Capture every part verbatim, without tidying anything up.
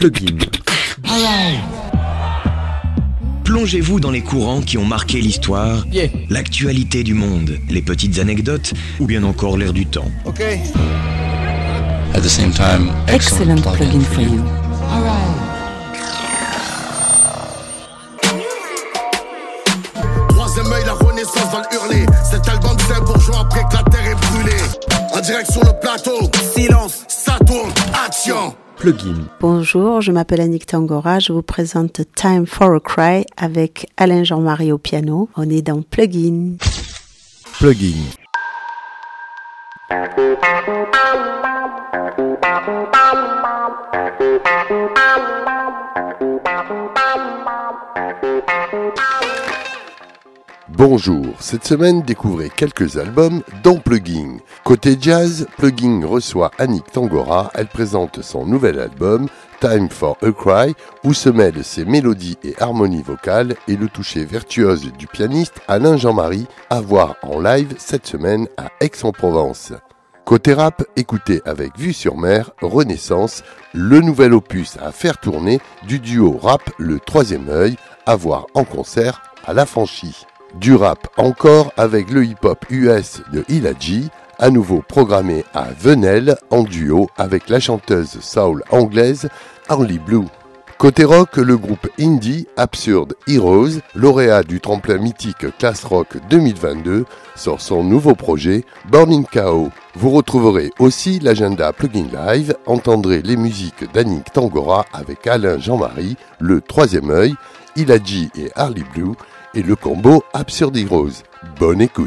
Plugin. Plongez-vous dans les courants qui ont marqué l'histoire, Yeah. l'actualité du monde, les petites anecdotes ou bien encore l'air du temps. Okay. At the same time, excellent, Excellent plugin for you. Troisième œil, la renaissance va le hurler. Cet album c'est un bourgeois après que la terre est brûlée. En direct sur le plateau, silence, ça tourne, action. Plugin. Bonjour, je m'appelle Annick Tangora, je vous présente Time for a Cry avec Alain Jean-Marie au piano. On est dans Plugin. Plugin. Bonjour, cette semaine découvrez quelques albums dont Plugin. Côté jazz, Plugin reçoit Annick Tangora, elle présente son nouvel album Time for a Cry où se mêlent ses mélodies et harmonies vocales et le toucher virtuose du pianiste Alain Jean-Marie à voir en live cette semaine à Aix-en-Provence. Côté rap, écoutez avec Vue sur Mer, Renaissance, le nouvel opus à faire tourner du duo rap Le Troisième Œil à voir en concert à l'Affranchi. Du rap encore avec le hip-hop U S de Iladji, à nouveau programmé à Venelle en duo avec la chanteuse soul anglaise Harley Blue. Côté rock, le groupe indie Absurd Heroes, lauréat du tremplin mythique Class Rock deux mille vingt-deux, sort son nouveau projet Burning Chaos. Vous retrouverez aussi l'agenda Plugin Live, entendrez les musiques d'Annick Tangora avec Alain Jean-Marie, Le Troisième Œil, Iladji et Harley Blue, et le combo Absurd Heroes. Bonne écoute.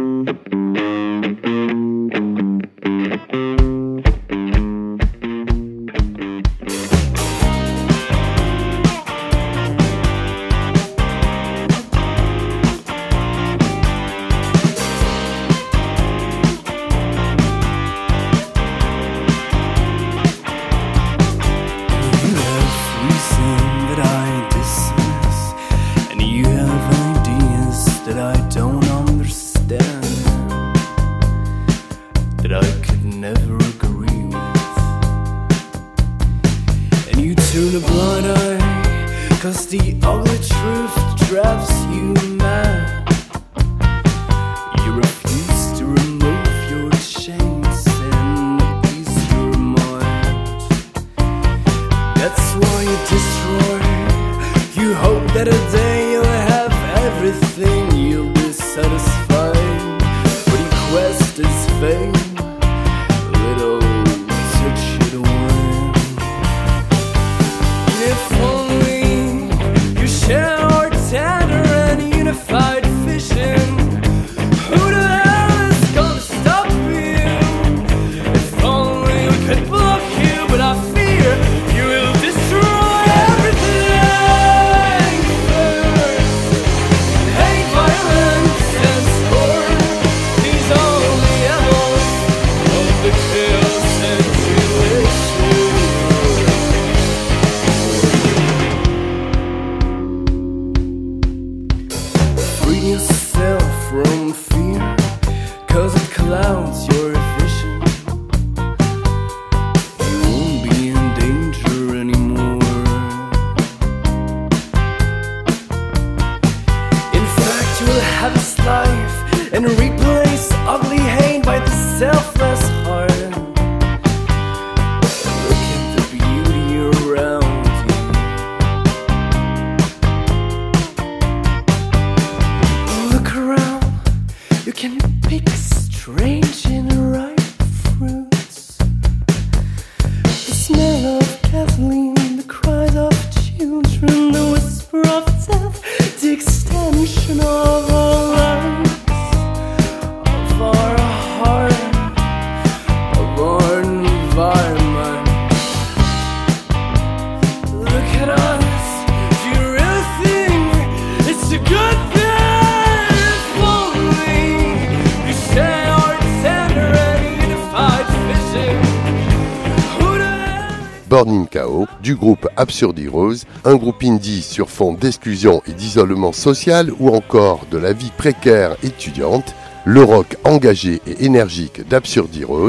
Burning Chaos du groupe Absurd Heroes, un groupe indie sur fond d'exclusion et d'isolement social ou encore de la vie précaire étudiante, le rock engagé et énergique d'Absurd Heroes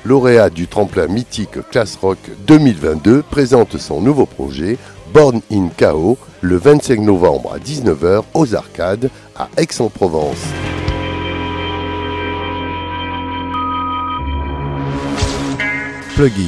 lauréat du tremplin mythique Class Rock deux mille vingt-deux, présente son nouveau projet Born in Chaos le vingt-cinq novembre à dix-neuf heures aux Arcades à Aix-en-Provence. Plugin.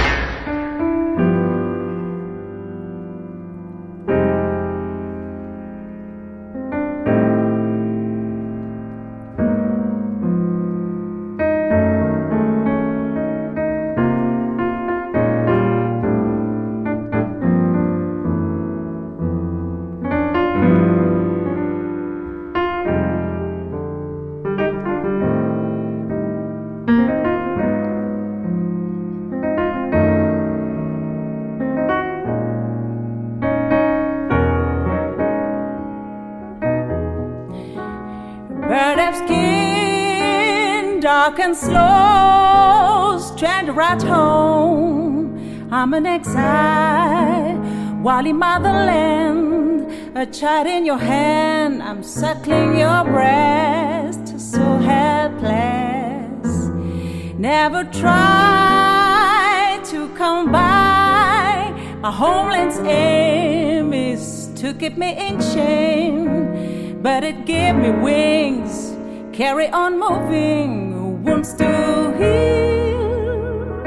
Bird of skin, dark and slow, stranger at home. I'm an exile, while in motherland, a child in your hand. I'm suckling your breast, so helpless. Never try to come by. My homeland's aim is to keep me in shame, but it gave me wings, carry on moving, wounds to heal.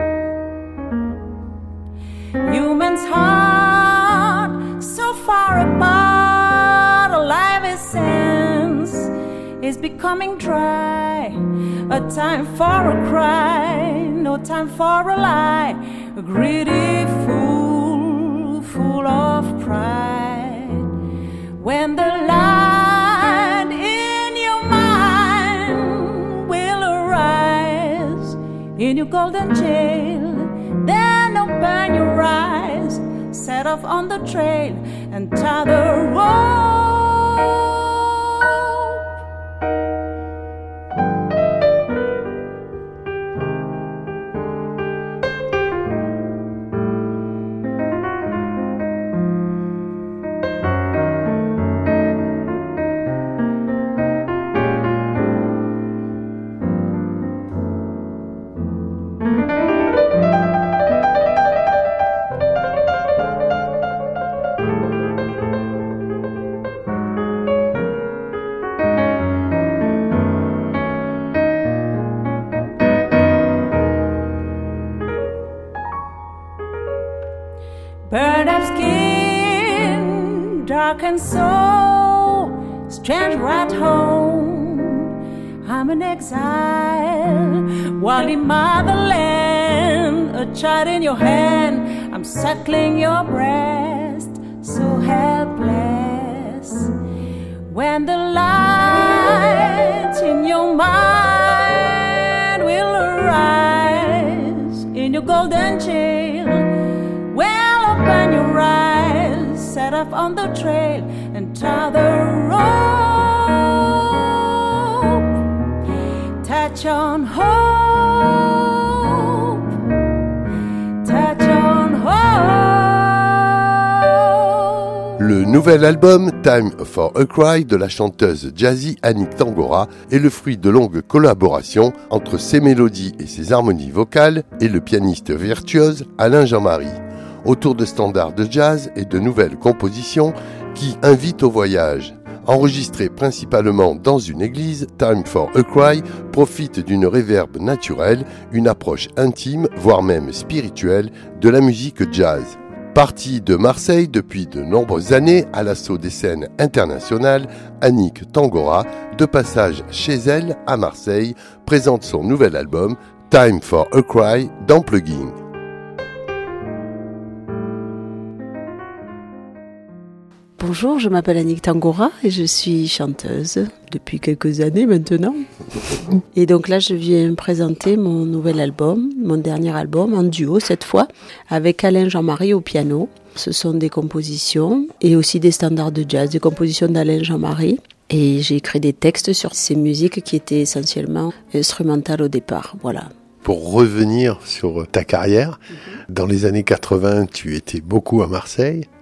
Human's heart, so far apart, alive essence is becoming dry. A time for a cry, no time for a lie. A greedy fool, full of pride. When the light in your mind will arise in your golden jail, then open your eyes, set off on the trail and tie the rope. Bird of skin, dark and so, stranger at home. I'm an exile, while in motherland, a child in your hand. I'm suckling your breast, so helpless. When the light in your mind will arise in your golden jail, well, open your eyes, set off on the trail and tie the rope. Touch on hope, touch on hope. Le nouvel album Time for a Cry de la chanteuse jazzy Annick Tangora est le fruit de longues collaborations entre ses mélodies et ses harmonies vocales et le pianiste virtuose Alain Jean-Marie, autour de standards de jazz et de nouvelles compositions qui invitent au voyage. Enregistré principalement dans une église, Time for a Cry profite d'une réverb naturelle, une approche intime, voire même spirituelle, de la musique jazz. Partie de Marseille depuis de nombreuses années à l'assaut des scènes internationales, Annick Tangora, de passage chez elle à Marseille, présente son nouvel album Time for a Cry dans Plugin. Bonjour, je m'appelle Annick Tangora et je suis chanteuse depuis quelques années maintenant. Et donc là, je viens présenter mon nouvel album, mon dernier album, en duo cette fois, avec Alain Jean-Marie au piano. Ce sont des compositions et aussi des standards de jazz, des compositions d'Alain Jean-Marie. Et j'ai écrit des textes sur ces musiques qui étaient essentiellement instrumentales au départ, voilà. Pour revenir sur ta carrière, mmh. dans les années quatre-vingts, tu étais beaucoup à Marseille.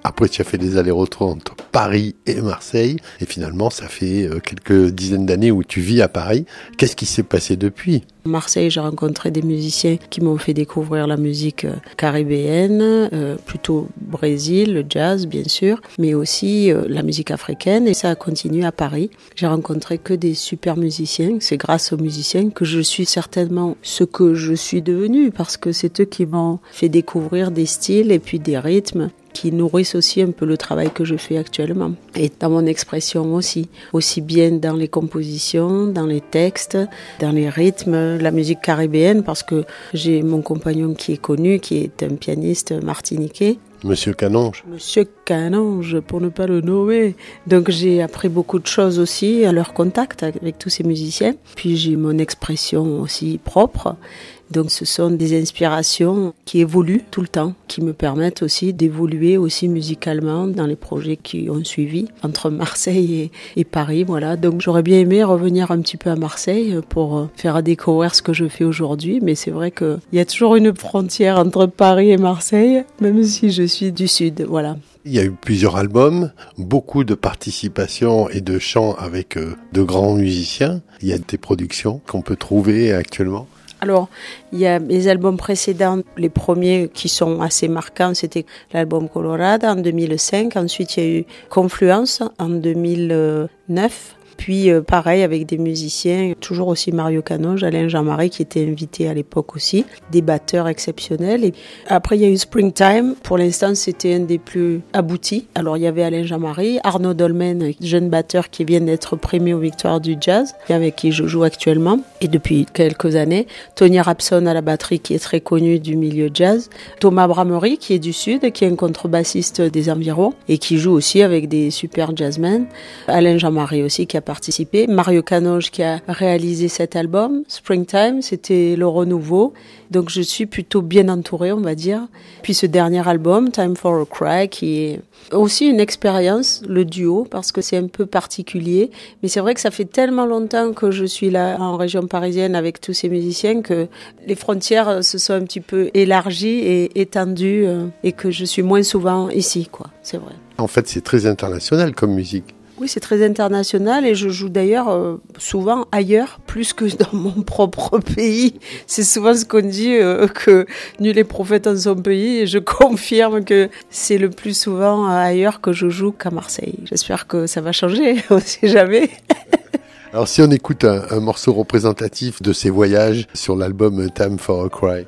Après, tu as fait des allers-retours entre Paris et Marseille. Et finalement, ça fait quelques dizaines d'années où tu vis à Paris. Qu'est-ce qui s'est passé depuis ? À Marseille, j'ai rencontré des musiciens qui m'ont fait découvrir la musique caribéenne, euh, plutôt Brésil, le jazz bien sûr, mais aussi euh, la musique africaine. Et ça a continué à Paris. J'ai rencontré que des super musiciens. C'est grâce aux musiciens que je suis certainement ce que je suis devenue, parce que c'est eux qui m'ont fait découvrir des styles et puis des rythmes qui nourrissent aussi un peu le travail que je fais actuellement. Et dans mon expression aussi. Aussi bien dans les compositions, dans les textes, dans les rythmes, la musique caribéenne, parce que j'ai mon compagnon qui est connu, qui est un pianiste martiniquais. Monsieur Canonge. Monsieur Canonge, pour ne pas le nommer. Donc j'ai appris beaucoup de choses aussi à leur contact avec tous ces musiciens. Puis j'ai mon expression aussi propre. Donc ce sont des inspirations qui évoluent tout le temps, qui me permettent aussi d'évoluer aussi musicalement dans les projets qui ont suivi entre Marseille et, et Paris. Voilà. Donc j'aurais bien aimé revenir un petit peu à Marseille pour faire découvrir ce que je fais aujourd'hui, mais c'est vrai qu'il y a toujours une frontière entre Paris et Marseille, même si je suis du Sud. Voilà. Il y a eu plusieurs albums, beaucoup de participation et de chants avec euh, de grands musiciens. Il y a des productions qu'on peut trouver actuellement. Alors, il y a les albums précédents, les premiers qui sont assez marquants, c'était l'album Colorado en deux mille cinq. Ensuite, il y a eu Confluence en deux mille neuf. Puis euh, pareil avec des musiciens, toujours aussi Mario Canonge, Alain Jean-Marie qui était invité à l'époque aussi, des batteurs exceptionnels. Et après il y a eu Springtime, pour l'instant c'était un des plus aboutis. Alors il y avait Alain Jean-Marie, Arnaud Dolmen, jeune batteur qui vient d'être primé aux Victoires du Jazz, avec qui je joue actuellement et depuis quelques années. Tony Rapson à la batterie qui est très connu du milieu jazz. Thomas Bramery qui est du Sud, qui est un contrebassiste des environs et qui joue aussi avec des super jazzmen. Alain Jean-Marie aussi qui a participé. Mario Canonge qui a réalisé cet album. Springtime, c'était le renouveau. Donc je suis plutôt bien entourée, on va dire. Puis ce dernier album, Time for a Cry, qui est aussi une expérience, le duo, parce que c'est un peu particulier. Mais c'est vrai que ça fait tellement longtemps que je suis là en région parisienne avec tous ces musiciens que les frontières se sont un petit peu élargies et étendues et que je suis moins souvent ici, quoi. C'est vrai. En fait, c'est très international comme musique. Oui, c'est très international et je joue d'ailleurs euh, souvent ailleurs, plus que dans mon propre pays. C'est souvent ce qu'on dit, euh, que nul est prophète en son pays, et je confirme que c'est le plus souvent ailleurs que je joue qu'à Marseille. J'espère que ça va changer, on ne sait jamais. Alors si on écoute un, un morceau représentatif de ces voyages sur l'album Time for a Cry.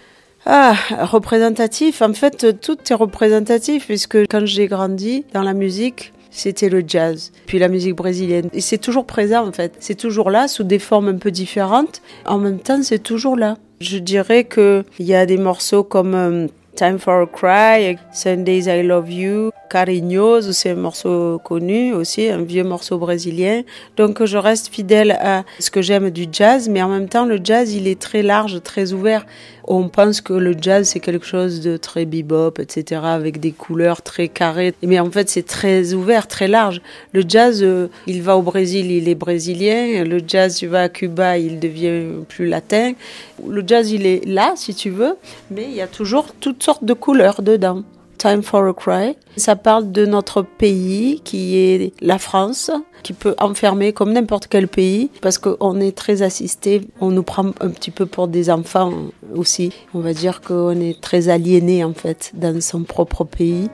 Ah, représentatif, en fait tout est représentatif puisque quand j'ai grandi dans la musique, c'était le jazz, puis la musique brésilienne. Et c'est toujours présent en fait, c'est toujours là sous des formes un peu différentes. En même temps, c'est toujours là. Je dirais qu'il y a des morceaux comme euh, Time for a Cry, Sundays I Love You, Carinhoso, c'est un morceau connu aussi, un vieux morceau brésilien. Donc je reste fidèle à ce que j'aime du jazz, mais en même temps le jazz il est très large, très ouvert. On pense que le jazz c'est quelque chose de très bebop, et cetera, avec des couleurs très carrées. Mais en fait c'est très ouvert, très large. Le jazz, euh, il va au Brésil, il est brésilien. Le jazz, il va à Cuba, il devient plus latin. Le jazz, il est là, si tu veux, mais il y a toujours toutes sortes de couleurs dedans. Time for a Cry. Ça parle de notre pays qui est la France, qui peut enfermer comme n'importe quel pays parce qu'on est très assisté. On nous prend un petit peu pour des enfants aussi. On va dire qu'on est très aliéné en fait dans son propre pays.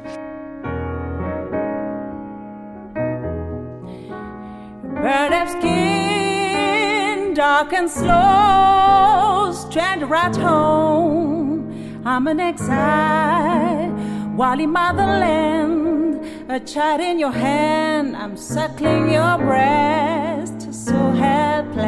Bird of skin, dark and slow, stranded right home. I'm an exile. While in motherland, a child in your hand, I'm suckling your breast, so helpless.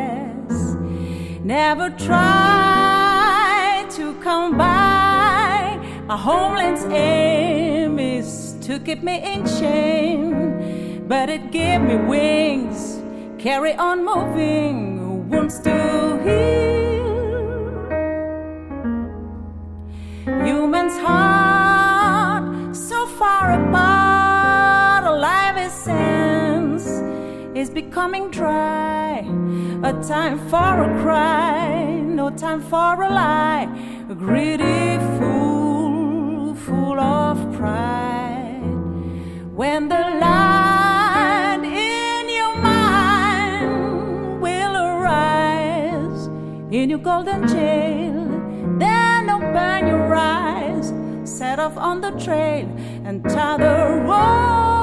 Never try to come by. A homeland's aim is to keep me in shame, but it gave me wings. Carry on moving, wounds to heal. Human's heart so far apart, alive essence is becoming dry. A time for a cry, no time for a lie. A greedy fool, full of pride. your golden chain. Then open your eyes, set off on the trail and tie the rope.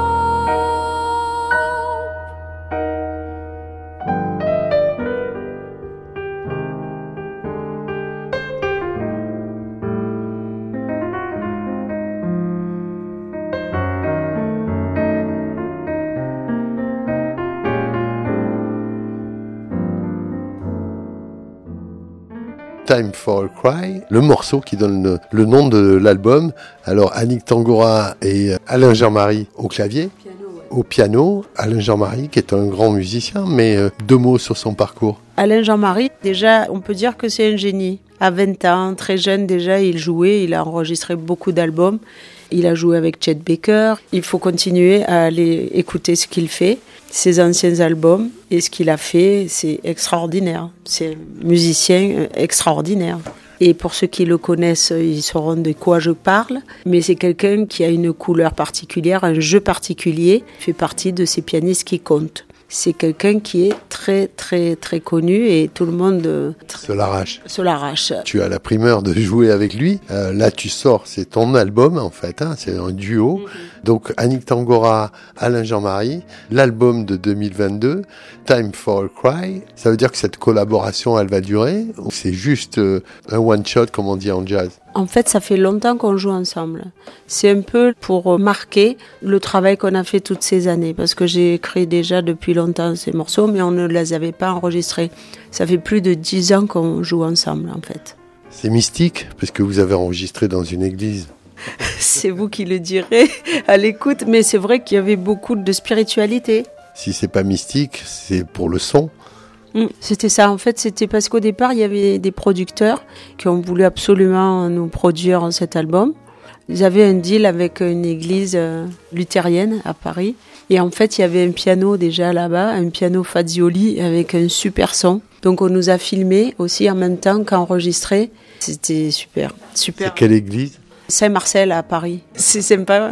Time for a Cry, le morceau qui donne le, le nom de l'album. Alors Annick Tangora et Alain Jean-Marie au clavier, piano, ouais. Au piano. Alain Jean-Marie qui est un grand musicien, mais euh, deux mots sur son parcours. Alain Jean-Marie, déjà, on peut dire que c'est un génie. À vingt ans, très jeune déjà, il jouait, il a enregistré beaucoup d'albums. Il a joué avec Chet Baker. Il faut continuer à aller écouter ce qu'il fait, ses anciens albums. Et ce qu'il a fait, c'est extraordinaire. C'est un musicien extraordinaire. Et pour ceux qui le connaissent, ils sauront de quoi je parle. Mais c'est quelqu'un qui a une couleur particulière, un jeu particulier. Il fait partie de ces pianistes qui comptent. C'est quelqu'un qui est très, très, très connu et tout le monde euh, se l'arrache. Se l'arrache. Tu as la primeur de jouer avec lui. Euh, là, tu sors, c'est ton album en fait, hein, c'est un duo. Mm-hmm. Donc, Annick Tangora, Alain Jean-Marie, l'album de deux mille vingt-deux, Time for a Cry. Ça veut dire que cette collaboration, elle va durer ou c'est juste euh, un one-shot, comme on dit en jazz? En fait, ça fait longtemps qu'on joue ensemble. C'est un peu pour marquer le travail qu'on a fait toutes ces années. Parce que j'ai écrit déjà depuis longtemps ces morceaux, mais on ne les avait pas enregistrés. Ça fait plus de dix ans qu'on joue ensemble, en fait. C'est mystique, parce que vous avez enregistré dans une église. C'est vous qui le direz à l'écoute, mais c'est vrai qu'il y avait beaucoup de spiritualité. Si c'est pas mystique, c'est pour le son. C'était ça, en fait, c'était parce qu'au départ, il y avait des producteurs qui ont voulu absolument nous produire cet album. Ils avaient un deal avec une église luthérienne à Paris. Et en fait, il y avait un piano déjà là-bas, un piano Fazioli avec un super son. Donc on nous a filmé aussi en même temps qu'enregistré. C'était super, super. C'est quelle église ? Saint-Marcel à Paris. C'est sympa.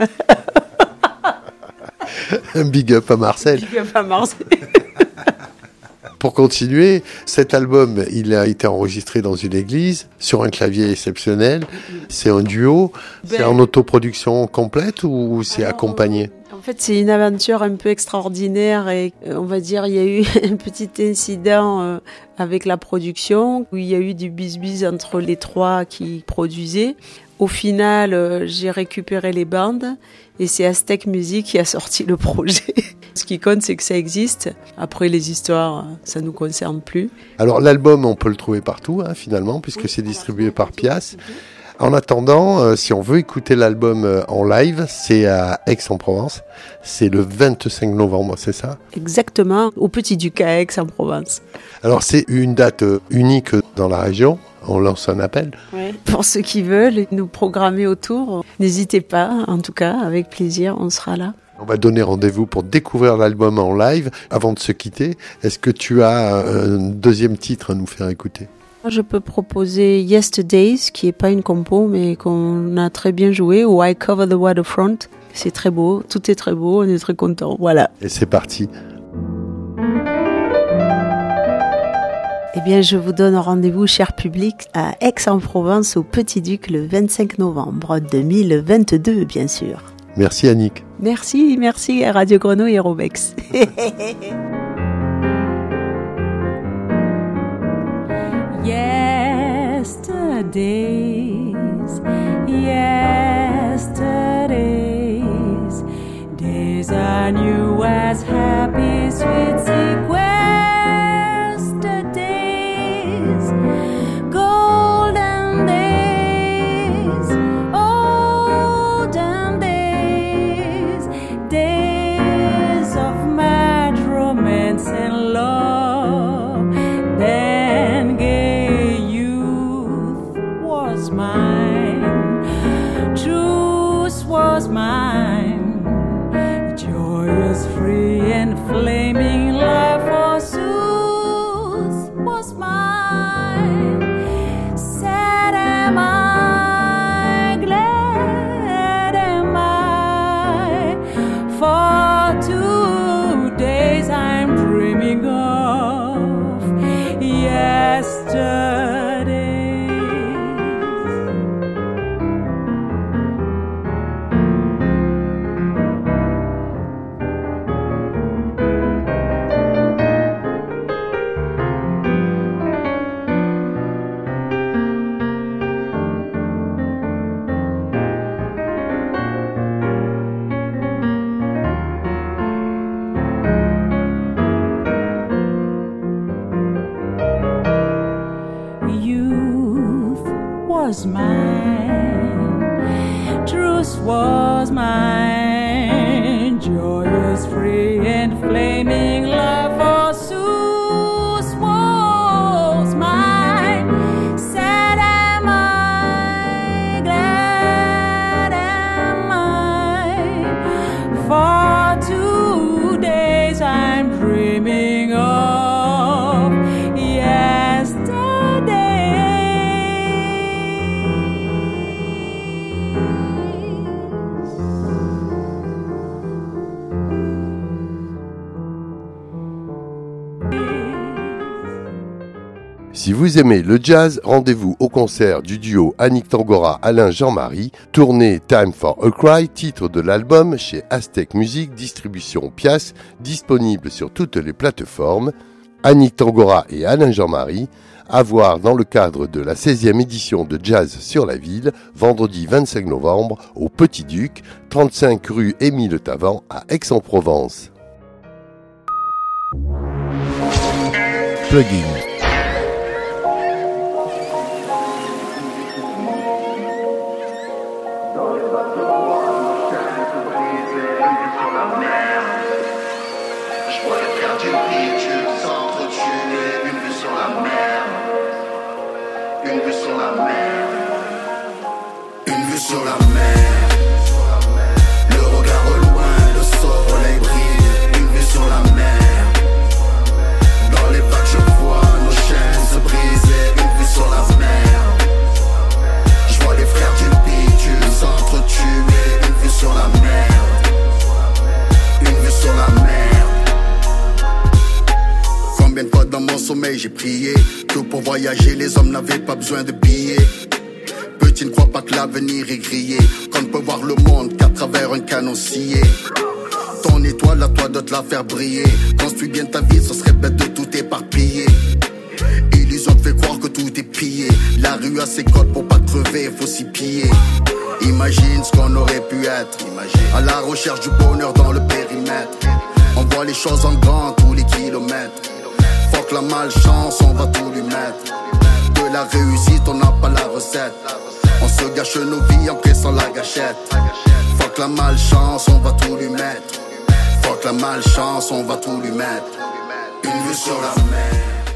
Un big up à Marcel. Big up à Marcel. Pour continuer, cet album, il a été enregistré dans une église, sur un clavier exceptionnel. C'est un duo. Ben, c'est en autoproduction complète ou c'est alors, accompagné ? En fait, c'est une aventure un peu extraordinaire et on va dire il y a eu un petit incident avec la production où il y a eu du bis-bis entre les trois qui produisaient. Au final, j'ai récupéré les bandes et c'est Aztec Music qui a sorti le projet. Ce qui compte, c'est que ça existe. Après, les histoires, ça ne nous concerne plus. Alors, l'album, on peut le trouver partout, hein, finalement, puisque oui, c'est distribué par Pias. En attendant, euh, si on veut écouter l'album euh, en live, c'est à Aix-en-Provence. C'est le vingt-cinq novembre, c'est ça ? Exactement, au Petit-Duc à Aix-en-Provence. Alors, c'est une date euh, unique dans la région. On lance un appel. Oui. Pour ceux qui veulent nous programmer autour, n'hésitez pas. En tout cas, avec plaisir, on sera là. On va donner rendez-vous pour découvrir l'album en live. Avant de se quitter, est-ce que tu as un deuxième titre à nous faire écouter ? Je peux proposer Yesterdays, qui n'est pas une compo, mais qu'on a très bien joué, ou I Cover the Waterfront. C'est très beau, tout est très beau, on est très content. Voilà. Et c'est parti. Eh bien, je vous donne rendez-vous, cher public, à Aix-en-Provence, au Petit-Duc, le vingt-cinq novembre deux mille vingt-deux, bien sûr. Merci Annick. Merci, merci à Radio Grenouille et Robex. Yesterdays, yesterdays, days I knew as happy, sweet sequestered days, golden days, olden days, days of mad romance and love, then gay youth was mine, truth was mine, joyous, free and flaming life forsooth was mine. Sad am I, glad am I, for two days I'm dreaming of yesterday. was mine. Truth was mine. Joyous, free, and flaming love for Zeus was mine. Sad am I, glad am I. For two days I'm dreaming of yesterday. Si vous aimez le jazz, rendez-vous au concert du duo Annick Tangora Alain Jean-Marie, tournée Time for a Cry, titre de l'album chez Aztec Music, distribution Pias, disponible sur toutes les plateformes. Annick Tangora et Alain Jean-Marie, à voir dans le cadre de la seizième édition de Jazz sur la ville, vendredi vingt-cinq novembre au Petit Duc, trente-cinq rue Émile Tavan à Aix-en-Provence. Plugin. Sur la mer, le regard au loin, le soleil brille. Une vue sur la mer, dans les vagues je vois nos chaînes se briser. Une vue sur la mer, je vois les frères du bitume s'entretuer. Une vue sur la mer, une vue sur la mer. Combien de fois dans mon sommeil j'ai prié que pour voyager les hommes n'avaient pas besoin de billets. Tu ne crois pas que l'avenir est grillé, qu'on ne peut voir le monde qu'à travers un canon scié. Ton étoile à toi de te la faire briller. Construis bien ta vie, ce serait bête de tout éparpiller. Illusion te fait croire que tout est pillé. La rue a ses codes pour pas crever, faut s'y piller. Imagine ce qu'on aurait pu être. Imagine. À la recherche du bonheur dans le périmètre. On voit les choses en grand tous les kilomètres. Faut que la malchance, on va tout lui mettre. De la réussite, on n'a pas la recette. On se gâche nos vies en pressant la gâchette. Fuck la malchance, on va tout lui mettre. Fuck la malchance, on va tout lui mettre. Une vue sur la mer.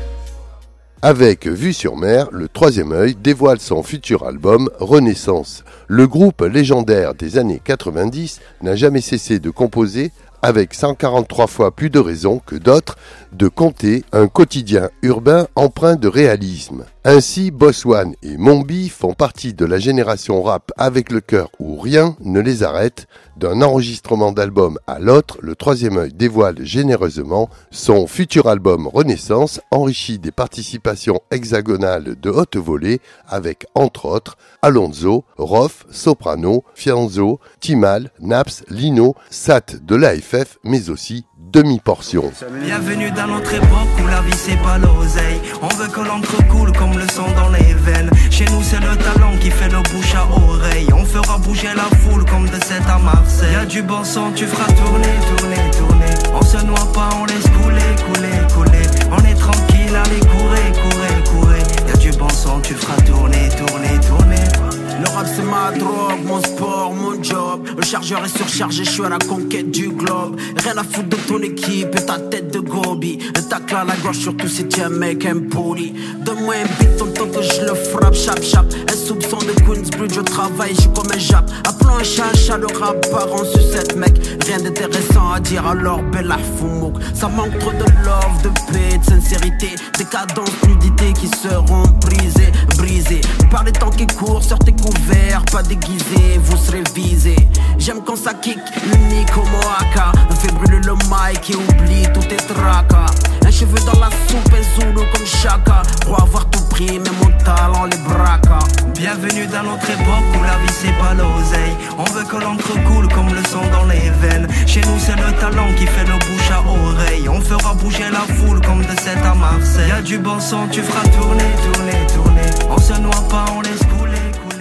Avec Vue sur mer, le Troisième œil dévoile son futur album Renaissance. Le groupe légendaire des années quatre-vingt-dix n'a jamais cessé de composer, avec cent quarante-trois fois plus de raisons que d'autres de compter un quotidien urbain empreint de réalisme. Ainsi, Boss One et Mombi font partie de la génération rap avec le cœur où rien ne les arrête. D'un enregistrement d'album à l'autre, le Troisième œil dévoile généreusement son futur album Renaissance, enrichi des participations hexagonales de haute volée avec, entre autres, Alonso, Rof, Soprano, Fianzo, Timal, Naps, Lino, Sat de l'A F F, mais aussi demi-portion. Bienvenue dans notre époque où la vie c'est pas l'oseille. On veut que l'encre coule comme le sang dans les veines. Chez nous c'est le talent qui fait le bouche à oreille. On fera bouger la foule comme de Sète à Marseille. Y'a du bon sang, tu feras tourner, tourner, tourner. On se noie pas, on laisse couler, couler, couler. On est tranquille, allez courir, courir, courir. Y'a du bon sang, tu feras tourner, tourner, tourner. Le rap c'est ma drogue, mon sport, mon job. Le chargeur est surchargé, je suis à la conquête du globe. Rien à foutre de ton équipe et ta tête de gobi. Un tacle à la gorge, surtout si tu es un mec impoli. Donne-moi un beat, tonton que je le frappe, chap chap. Un soupçon de Queensbridge, je travaille, je suis comme un jap. Appelons un chat, un chat, le rap part en sucette, mec. Rien d'intéressant à dire, alors bella foumouk. Ça manque trop de love, de paix, de sincérité. Décadence, nudité qui seront brisées, brisées. Par les temps qui courent, sortez couvert, pas déguisé, vous serez visé. J'aime quand ça kick, unique au Moaka. Fait brûler le mic et oublie tout tes tracas. Un cheveu dans la soupe, un zoulou comme Chaka. Pour avoir tout pris, mais mon talent les braca. Bienvenue dans notre époque où la vie c'est pas l'oseille. On veut que l'encre coule comme le sang dans les veines. Chez nous c'est le talent qui fait le bouche à oreille. On fera bouger la foule comme de Sète à Marseille. Y'a du bon sang, tu feras tourner, tourner, tourner. On se noie pas, on laisse couler.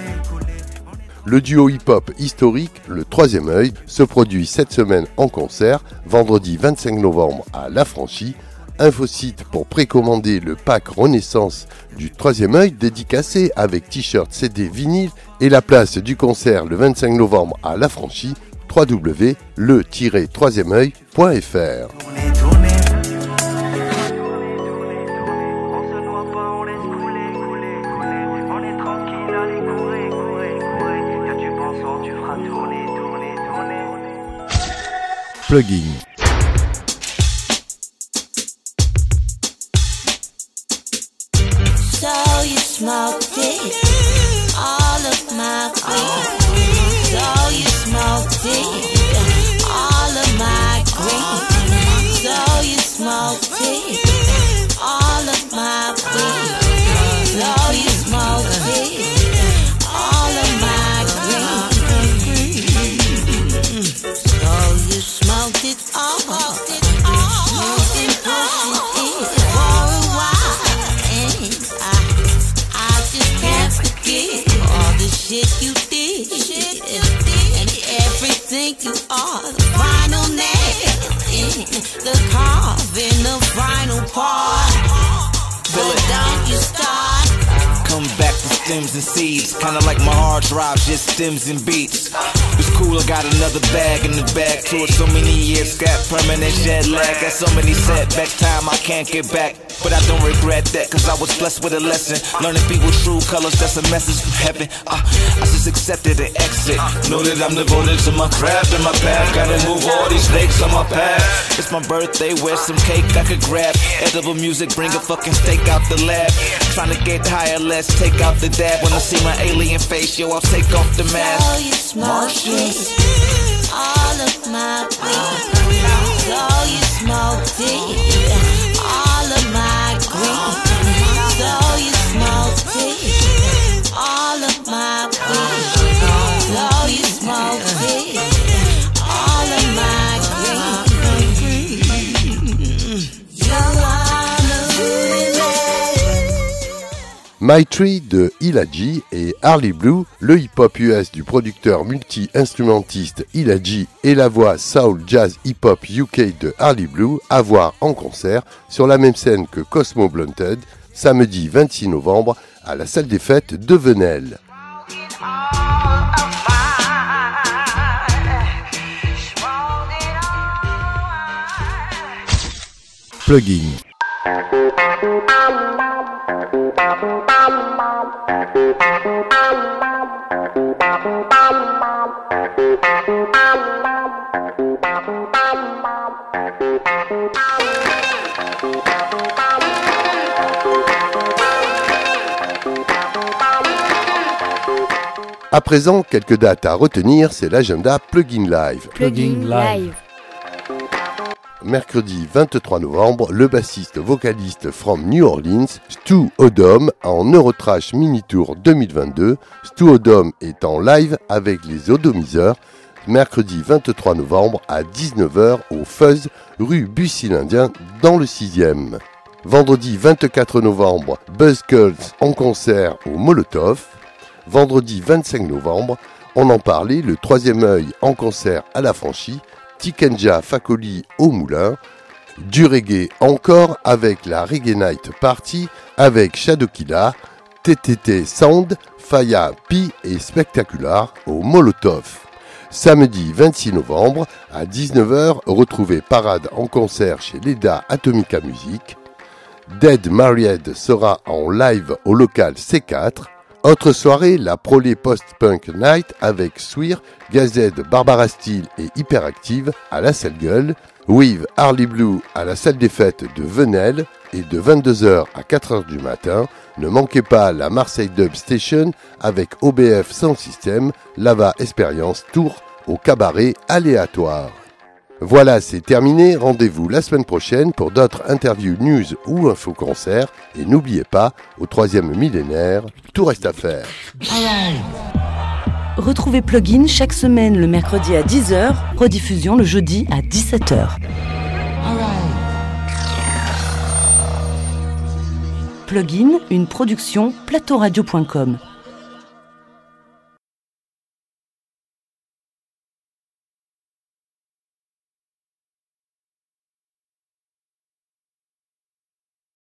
Le duo hip-hop historique, le Troisième œil, se produit cette semaine en concert, vendredi vingt-cinq novembre à La Franchie, Infosite pour précommander le pack Renaissance du Troisième Œil dédicacé avec t-shirt, C D, vinyle et la place du concert le vingt-cinq novembre à La Franchie, w w w point le tiret troisième œil point f r. Plugin. So you smoked it, all of my weed. So you smoked it, all of my green. So you smoked it, all of my weed. So you smoked it, all of my green. So you smoked it all. Shit you did, shit you did, and everything you are, the final nail, the carving, the final part. But don't you start. Come back to stems and seeds, kinda like my hard drive, just stems and beats. It's cool, I got another bag in the bag to it. So many years, got permanent jet lag. Got so many setbacks, time I can't get back. But I don't regret that, cause I was blessed with a lesson. Learning people's true colors, that's a message from heaven. uh, I just accepted and exit. Know that I'm devoted to my craft and my path. Gotta move all these snakes on my path. It's my birthday, where's some cake I could grab? Edible music, bring a fucking steak out the lab. Trying to get higher, let's take out the dab. When I see my alien face, yo, I'll take off the mask. So you smoked it, all of my weed. So you smoked it, all of my green. So you smoked it, all of my weed. So you smoked it, all of my green. You are the My Tree de Illaji et Harley Blue, le hip-hop U S du producteur multi-instrumentiste Illaji et la voix soul jazz hip-hop U K de Harley Blue à voir en concert sur la même scène que Cosmo Blunted, samedi vingt-six novembre à la salle des fêtes de Venelle. Plugin. À présent, quelques dates à retenir, c'est l'agenda Plugin Live. Plugin Live. Mercredi vingt-trois novembre, le bassiste vocaliste from New Orleans, Stu Odom, en Eurotrash Mini Tour deux mille vingt-deux. Stu Odom est en live avec les Odomiseurs, mercredi vingt-trois novembre à dix-neuf heures au Fuzz, rue Bussy-l'Indien, dans le sixième. Vendredi vingt-quatre novembre, Buzzcocks en concert au Molotov. Vendredi vingt-cinq novembre, on en parlait, le Troisième Œil en concert à La Franchie. Tikenja Fakoli au Moulin, du reggae encore avec la Reggae Night Party avec Shadokila, T T T Sound, Faya Pi et Spectacular au Molotov. Samedi vingt-six novembre à dix-neuf heures, retrouvez Parade en concert chez Leda Atomica Music. Dead Maried sera en live au local C quatre. Autre soirée, la Prolé Post-Punk Night avec Swear, Gazette, Barbara Steele et Hyperactive à la Salle Gueule, With Harley Blue à la salle des fêtes de Venelle et de vingt-deux heures à quatre heures du matin, ne manquez pas la Marseille Dub Station avec O B F Sound System, Lava Experience Tour au cabaret aléatoire. Voilà, c'est terminé. Rendez-vous la semaine prochaine pour d'autres interviews, news ou info-concerts. Et n'oubliez pas, au troisième millénaire, tout reste à faire. Retrouvez Plugin chaque semaine le mercredi à dix heures, rediffusion le jeudi à dix-sept heures. Plugin, une production plateau radio point com.